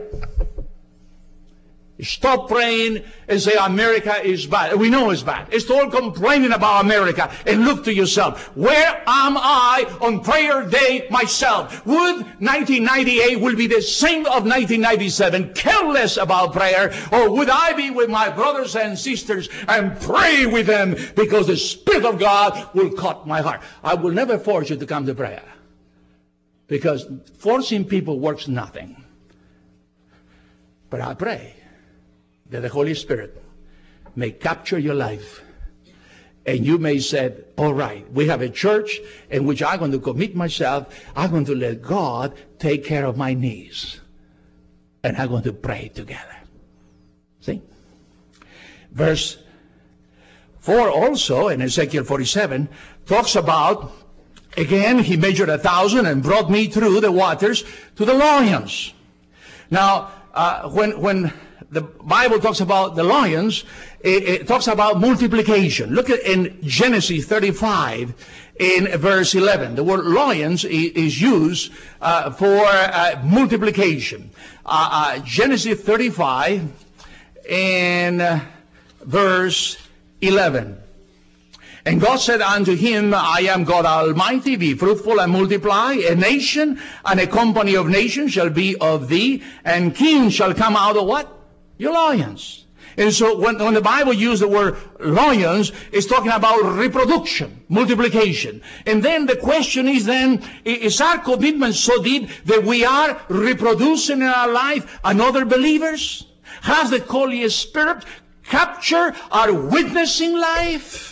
Stop praying and say America is bad. We know it's bad. Stop complaining about America and look to yourself. Where am I on prayer day myself? Would 1998 will be the same of 1997, careless about prayer, or would I be with my brothers and sisters and pray with them because the Spirit of God will cut my heart? I will never force you to come to prayer because forcing people works nothing. But I pray that the Holy Spirit may capture your life. And you may say, all right, we have a church in which I'm going to commit myself. I'm going to let God take care of my needs. And I'm going to pray together. See? Verse 4 also in Ezekiel 47 talks about, again, he measured 1,000 and brought me through the waters to the lions. Now, when the Bible talks about the lions, it talks about multiplication. Look at in Genesis 35 in verse 11. The word lions is used for multiplication. Genesis 35 in verse 11. And God said unto him, I am God Almighty, be fruitful and multiply. A nation and a company of nations shall be of thee, and kings shall come out of what? Your lions. And so when the Bible uses the word lions, it's talking about reproduction, multiplication. And then the question is then, is our commitment so deep that we are reproducing in our life another believers? Has the Holy Spirit captured our witnessing life?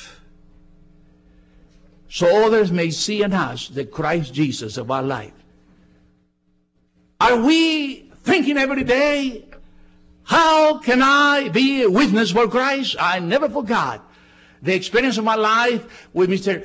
So others may see in us the Christ Jesus of our life. Are we thinking every day, how can I be a witness for Christ? I never forgot the experience of my life with Mr.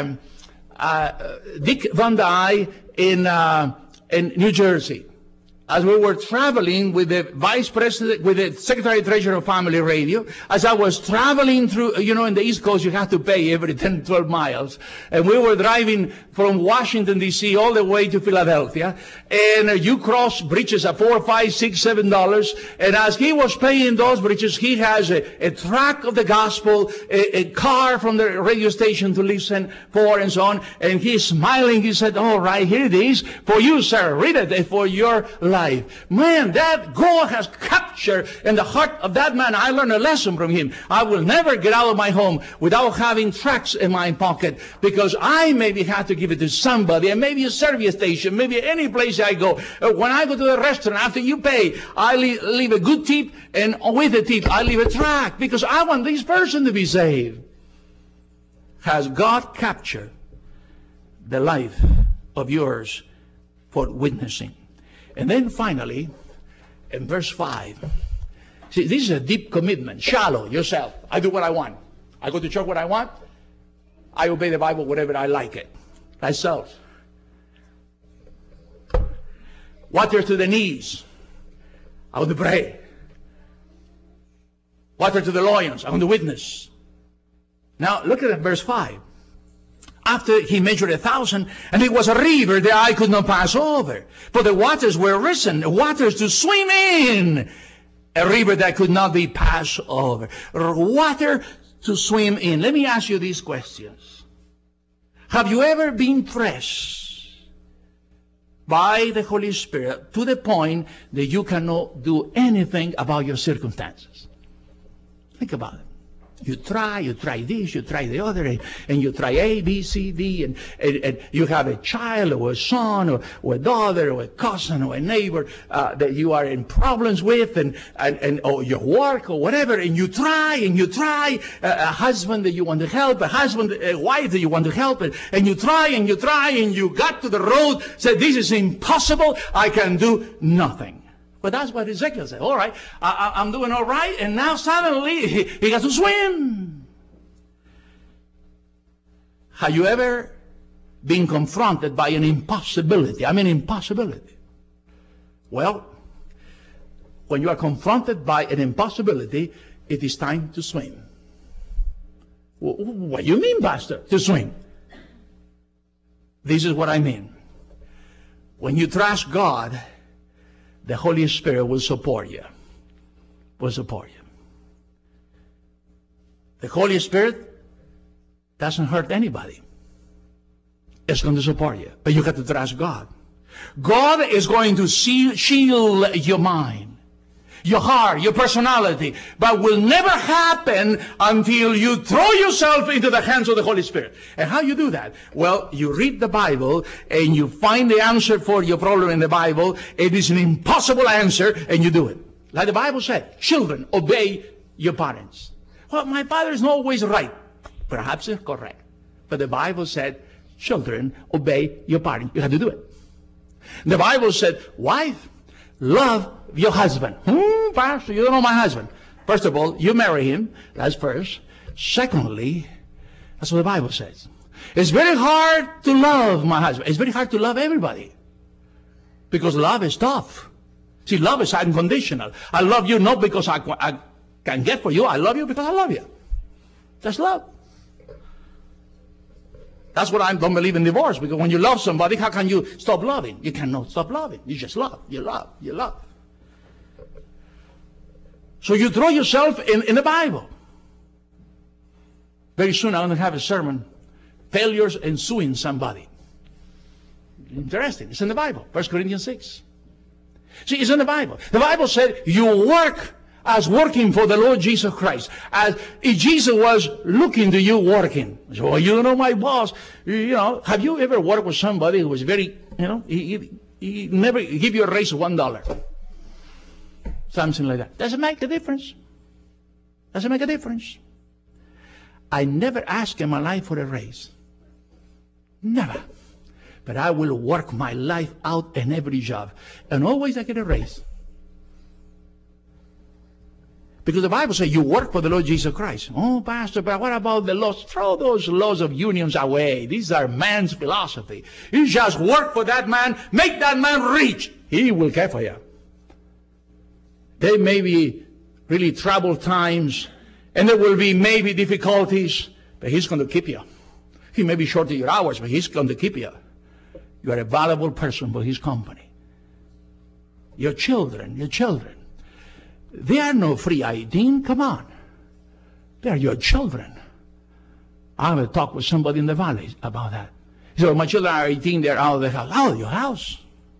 Dick Van Dyke in New Jersey. as we were traveling with the vice president, with the secretary treasurer of Family Radio, as I was traveling through, in the East Coast, you have to pay every 10, 12 miles. And we were driving from Washington, D.C. all the way to Philadelphia. And you cross bridges at $4, $5, $6, $7. And as he was paying those bridges, he has a tract of the gospel, a car from the radio station to listen for, and so on. And he's smiling. He said, all right, here it is for you, sir. Read it for your life. Man, that God has captured in the heart of that man. I learned a lesson from him. I will never get out of my home without having tracts in my pocket, because I maybe have to give it to somebody, and maybe a service station, maybe any place I go. When I go to the restaurant, after you pay, I leave a good tip, and with the tip, I leave a tract, because I want this person to be saved. Has God captured the life of yours for witnessing? And then finally, in verse 5, see, this is a deep commitment. Shallow, yourself. I do what I want. I go to church what I want. I obey the Bible whatever I like it. Myself. Water to the knees. I want to pray. Water to the loins. I want to witness. Now, look at verse 5. After he measured 1,000, and it was a river that I could not pass over. For the waters were risen, waters to swim in. A river that could not be passed over. Water to swim in. Let me ask you these questions. Have you ever been pressed by the Holy Spirit to the point that you cannot do anything about your circumstances? Think about it. You try this, you try the other, and you try A, B, C, D, and you have a child or a son or a daughter or a cousin or a neighbor that you are in problems with, and or your work or whatever, and you try, a husband that you want to help, a wife that you want to help, and you try, and you got to the road, said, this is impossible, I can do nothing. But that's what Ezekiel said. All right, I'm doing all right, and now suddenly he got to swim. Have you ever been confronted by an impossibility? I mean, impossibility. Well, when you are confronted by an impossibility, it is time to swim. What do you mean, Pastor? To swim. This is what I mean. When you trust God, the Holy Spirit will support you. Will support you. The Holy Spirit doesn't hurt anybody. It's going to support you. But you got to trust God. God is going to shield your mind, your heart, your personality, but will never happen until you throw yourself into the hands of the Holy Spirit. And how you do that? Well, you read the Bible and you find the answer for your problem in the Bible. It is an impossible answer, and you do it. Like the Bible said, children, obey your parents. Well, my father is not always right. Perhaps it's correct. But the Bible said, children, obey your parents. You have to do it. The Bible said, wife, love your husband. Pastor, you don't know my husband. First of all, you marry him. That's first. Secondly, that's what the Bible says. It's very hard to love my husband. It's very hard to love everybody. Because love is tough. See, love is unconditional. I love you not because I can get for you. I love you because I love you. That's love. That's what I don't believe in divorce. Because when you love somebody, how can you stop loving? You cannot stop loving. You just love. You love. You love. So you throw yourself in the Bible. Very soon I'm going to have a sermon. Failures and suing somebody. Interesting. It's in the Bible. 1 Corinthians 6. See, it's in the Bible. The Bible said you work as working for the Lord Jesus Christ. As if Jesus was looking to you working. So, well, you know my boss. You know, have you ever worked with somebody who was very, he never give you a raise of $1? Something like that. Doesn't make a difference. Doesn't make a difference. I never asked in my life for a raise. Never. But I will work my life out in every job. And always I get a raise. Because the Bible says you work for the Lord Jesus Christ. Oh, Pastor, but what about the laws? Throw those laws of unions away. These are man's philosophy. You just work for that man, make that man rich. He will care for you. There may be really troubled times, and there will be maybe difficulties, but he's going to keep you. He may be short of your hours, but he's going to keep you. You are a valuable person for his company. Your children. They are no free 18. Come on. They are your children. I will talk with somebody in the valley about that. He said, well, my children are 18, they're out of the house. Out of your house?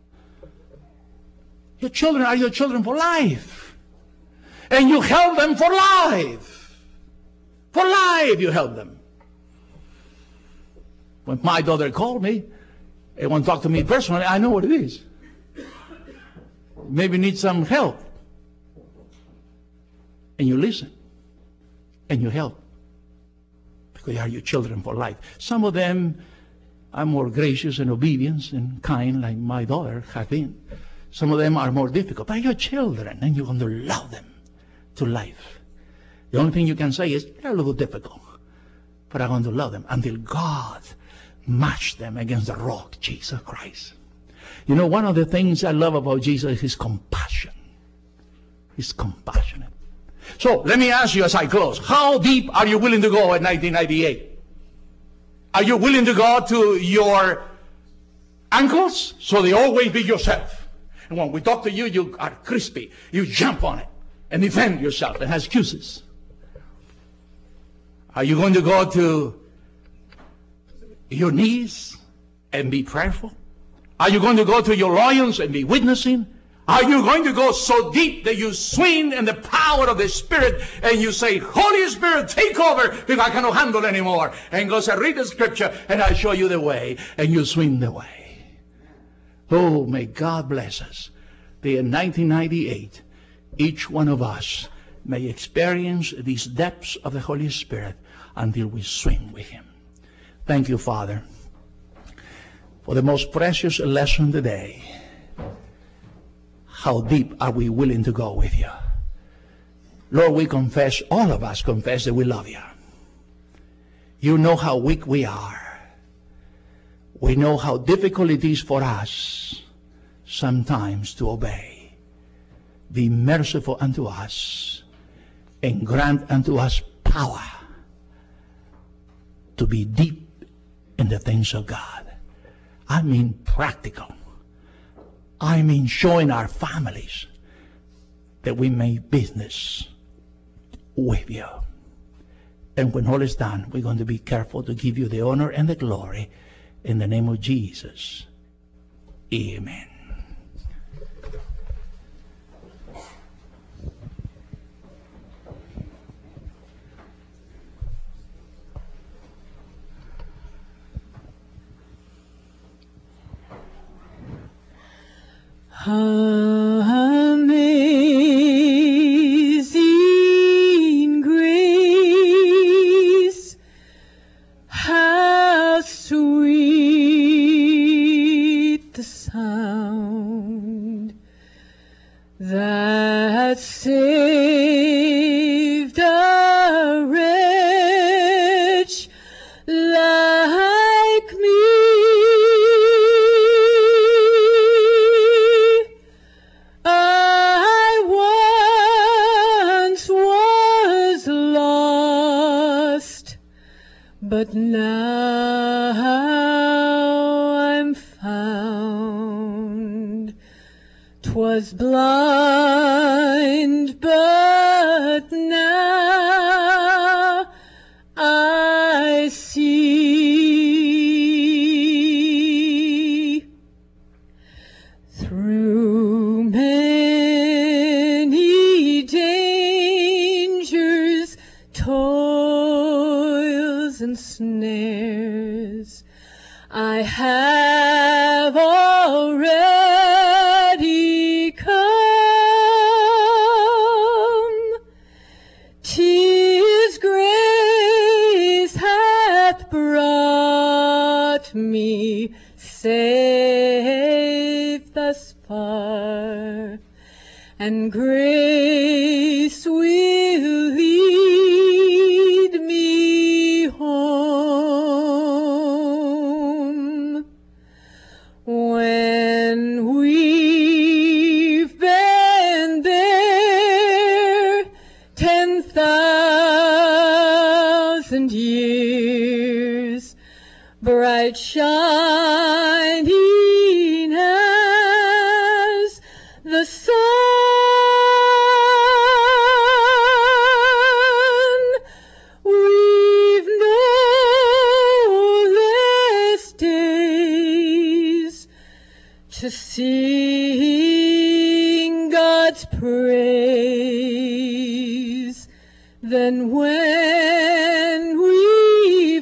Your children are your children for life. And you held them for life. For life you held them. When my daughter called me and want to talk to me personally, I know what it is. Maybe need some help. And you listen. And you help. Because they are your children for life. Some of them are more gracious and obedient and kind, like my daughter has been. Some of them are more difficult. But your children, and you're going to love them to life. The only thing you can say is, they're a little difficult. But I'm going to love them until God match them against the rock, Jesus Christ. You know, one of the things I love about Jesus is his compassion. He's compassionate. So, let me ask you as I close, how deep are you willing to go in 1998? Are you willing to go to your ankles so they always be yourself? And when we talk to you, you are crispy. You jump on it and defend yourself and have excuses. Are you going to go to your knees and be prayerful? Are you going to go to your loins and be witnessing? Are you going to go so deep that you swing in the power of the Spirit and you say, Holy Spirit, take over because I cannot handle anymore? And go say, read the scripture and I show you the way, and you swing the way. Oh, may God bless us. That in 1998, each one of us may experience these depths of the Holy Spirit until we swing with him. Thank you, Father, for the most precious lesson today. How deep are we willing to go with you? Lord, we confess, all of us confess that we love you. You know how weak we are. We know how difficult it is for us sometimes to obey. Be merciful unto us and grant unto us power to be deep in the things of God. I mean practical. I mean showing our families that we make business with you. And when all is done, we're going to be careful to give you the honor and the glory in the name of Jesus. Amen.
Amazing grace, how sweet the sound that saved a wretch like me. But now I'm found. 'Twas blind, but now I see. Through many dangers, and snares, I have already come. 'Tis grace hath brought me safe thus far, and grace will 1,000 years, bright shining as the sun. We've no less days to sing God's praise than when we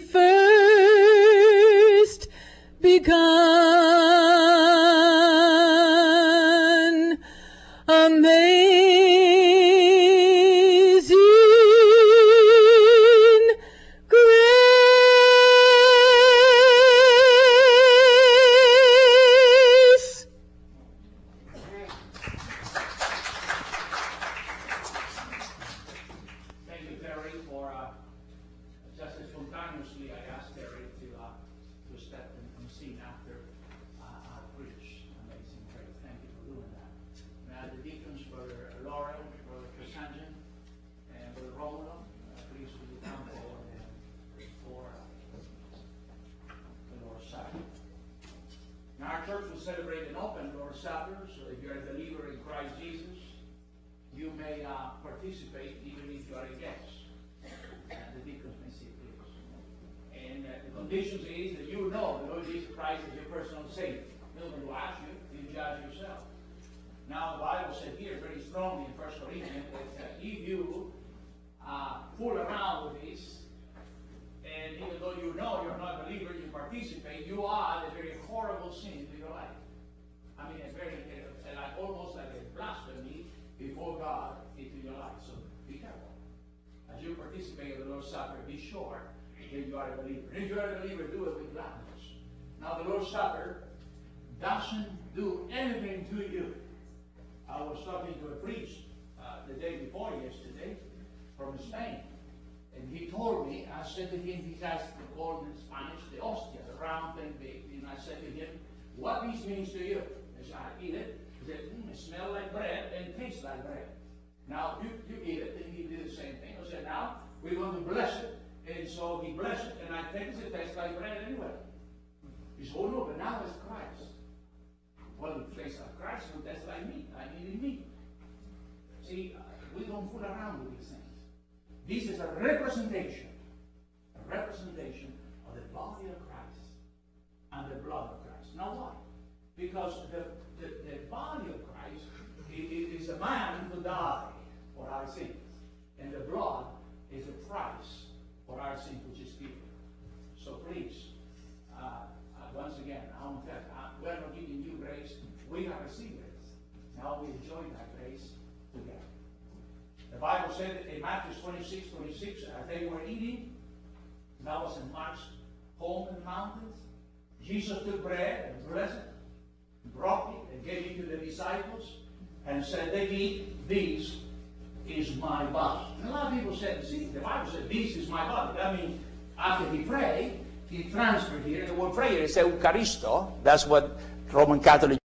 first begun. Amazing grace.
Thank you, Terry, for just as spontaneously I asked Terry to step and sing after I preach. Amazing grace. Thank you for doing that. Now the deacons, Brother Laurel, Brother Cassandra, and Brother Romulo, please will you come forward for the Lord's Supper. Now our church will celebrate an open Lord's Supper, so if you're a believer in Christ Jesus, you may participate even if you are a guest. The deacons may say, please. And the conditions is that you know the Lord Jesus Christ is your personal Savior. Nobody will ask you, you judge yourself. Now the Bible said here very strongly in 1 Corinthians that if you fool around with this, and even though you know you're not a believer, you participate, you are a very horrible sin to your life. I mean, it's very, like almost like a blasphemy before God into your life. So be careful. As you participate in the Lord's Supper, be sure that you are a believer. If you are a believer, do it with gladness. Now the Lord's Supper doesn't do anything to you. I was talking to a priest the day before yesterday from Spain. And he told me, I said to him, he has the called in Spanish, the hostia, the round thing big. And I said to him, what this means to you? I said, I eat it. He said, it smells like bread and tastes like bread. Now, you eat it, and he did the same thing. I said, now, we're going to bless it. And so he blessed it, and I think it tastes like bread anyway. He said, oh no, but now it's Christ. Well, it tastes like Christ, so that's like meat. I'm eating meat. See, we don't fool around with these things. This is a representation of the body of Christ and the blood of Christ. Now why? Because the body of Christ is a man who died for our sins. And the blood is a price for our sins, which is given. So please, once again, I want to tell you, we're not giving you grace. We have received grace. Now we enjoy that grace together. The Bible said in Matthew 26, as they were eating, that was in Mark's home in the mountains, Jesus took bread and blessed it, broke it, and gave it to the disciples, and said, they eat, this is my body. And a lot of people said, see, the Bible said, this is my body. That means after he prayed, he transferred here. The word prayer is Eucharisto. That's what Roman Catholic